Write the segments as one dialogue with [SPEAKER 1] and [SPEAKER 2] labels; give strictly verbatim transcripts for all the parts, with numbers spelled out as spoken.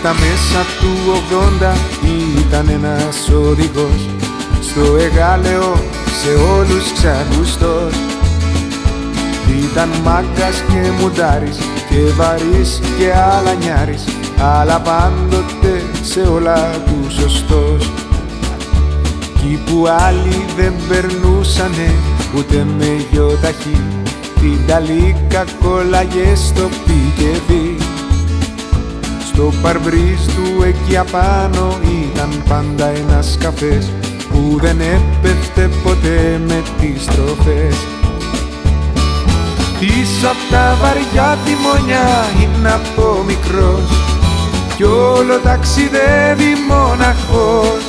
[SPEAKER 1] Στα μέσα του ογδόντα ήταν ένας οδηγός, στο Εγάλεο σε όλους ξαγουστός. Ήταν μάγκας και μουντάρης και βαρύς και αλανιάρης, αλλά πάντοτε σε όλα του σωστός. Κι που άλλοι δεν περνούσανε ούτε με γιοταχή, την ταλίκα κόλλαγε στο πικεβί. Στο παρμπρίζ του εκεί απάνω ήταν πάντα ένας καφές που δεν έπεφτε ποτέ με τις στροφές. Πίσω απ' τα βαριά τιμόνια είναι από μικρός κι όλο ταξιδεύει μοναχός.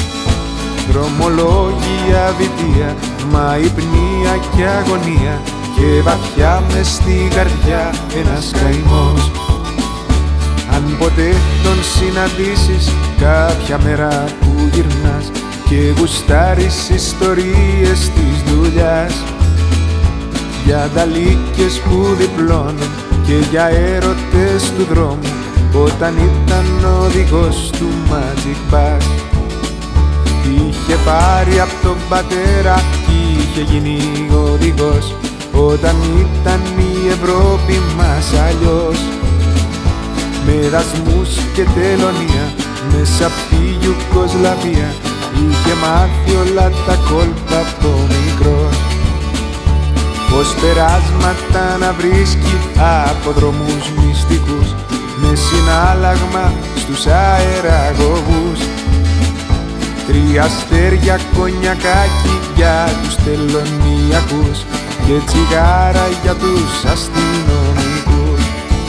[SPEAKER 1] Δρομολόγια βιτία, μα υπνία και αγωνία και βαθιά μες στη καρδιά ένας καημός. Αν ποτέ τον συναντήσεις κάποια μέρα που γυρνάς και γουστάρεις ιστορίες της δουλειάς, για ανταλίκες που διπλώνουν και για έρωτες του δρόμου όταν ήταν οδηγός του Magic Bus. Είχε πάρει απ' τον πατέρα κι είχε γίνει οδηγός όταν ήταν η Ευρώπη μας αλλιώς. Με δασμούς και τελωνία μέσα απ' τη Ιουγκοσλαβία είχε μάθει όλα τα κόλπα από μικρός. Πως περάσματα να βρίσκει από δρόμους μυστικούς με συνάλλαγμα στους αεραγωγούς. Τρία αστέρια κονιακάκι για τους τελωνιακούς και τσιγάρα για τους αστυνομικούς.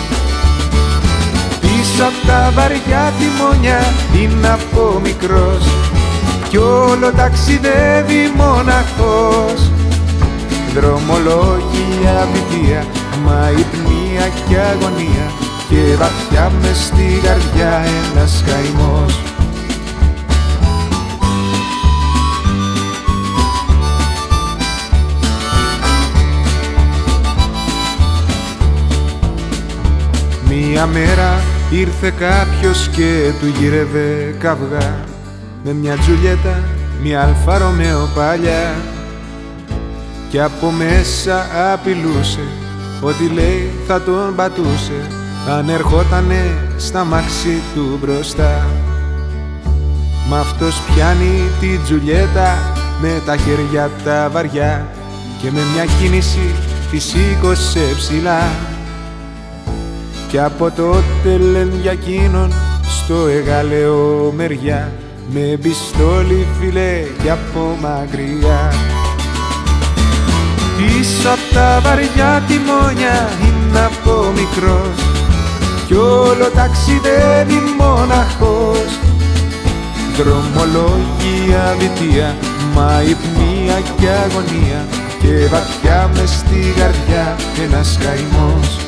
[SPEAKER 1] Πίσω απ' τα βαριά τιμόνια είναι από μικρός κι όλο ταξιδεύει μοναχός. Δρομολόγια βιτία, μα υπνία και αγωνία και βαθιά μες στη καρδιά ένας καημός. Μια μέρα ήρθε κάποιος και του γύρευε καυγά με μια Τζουλιέτα, μια Αλφα Ρωμαίο παλιά. Κι από μέσα απειλούσε ότι λέει θα τον πατούσε αν ερχότανε στα μάξι του μπροστά. Μ' αυτός πιάνει τη Τζουλιέτα με τα χέρια τα βαριά και με μια κίνηση τη σήκωσε ψηλά. Κι από τότε λένε για εκείνον στο Εγάλεο μεριά με πιστόλι φίλε κι από μακριά. Πίσω απ' τα βαριά τιμόνια είναι από μικρός κι όλο ταξιδεύει μοναχός. Δρομολόγια βιτία, μα υπνία και αγωνία και βαθιά μες στη καρδιά ένας καημός.